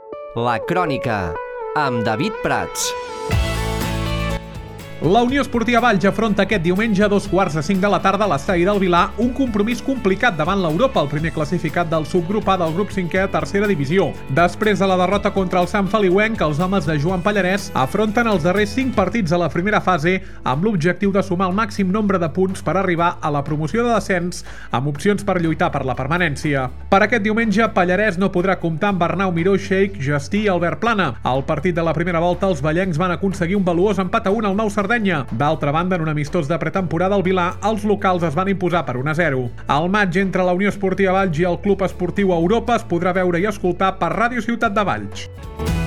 La Crònica, amb David Prats. La Unió Esportiva Valls afronta aquest diumenge a 4:45 de la tarda a l'estadi del Vilar un compromís complicat davant l'Europa, el primer classificat del subgrup A del grup 5è a tercera divisió. Després de la derrota contra el Sant Feliuenc, els homes de Joan Pallarès afronten els darrers 5 partits de la primera fase amb l'objectiu de sumar el màxim nombre de punts per arribar a la promoció de descens amb opcions per lluitar per la permanència. Per aquest diumenge, Pallarès no podrà comptar amb Arnau Miró, Sheik, Justí i Albert Plana. Al partit de la primera volta, els vallencs van aconseguir un valuós empat a 1 al Nou Sardenya. D'altra banda, en un amistós de pretemporada al Vilar, els locals es van imposar per 1-0. El maig entre la Unió Esportiva Valls i el Club Esportiu Europa es podrà veure i escoltar per Ràdio Ciutat de Valls.